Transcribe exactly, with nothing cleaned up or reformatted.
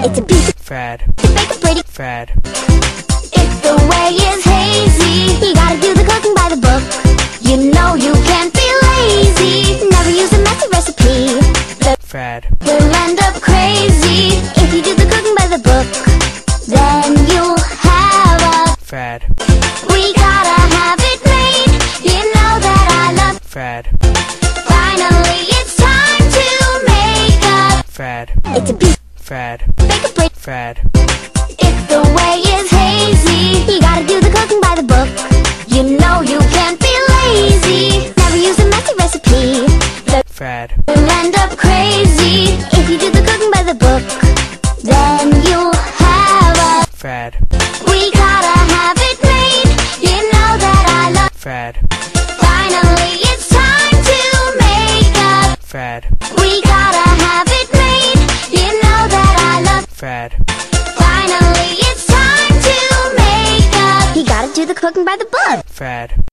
It's a piece of Fred, to make a pretty. Fred, If the way is hazy, you gotta do the cooking by the book. You know you can't be lazy. Never use a messy recipe. The Fred, will end up crazy. If you do the cooking by the book, then you'll have a Fred, we gotta have it made. You know that I love. Fred, Finally, it's time to make up. Fred, It's a piece. Fred, Make a plate. Fred, If the way is hazy, you gotta do the cooking by the book. You know you can't be lazy. Never use a messy recipe. The Fred, will end up crazy. If you do the cooking by the book, then you'll have a Fred, we gotta have it made. You know that I love. Fred, Finally, it's time to make up. Fred, We gotta have it made. You know that I love. Fred, Finally, it's time to make up. You gotta do the cooking by the book. Fred.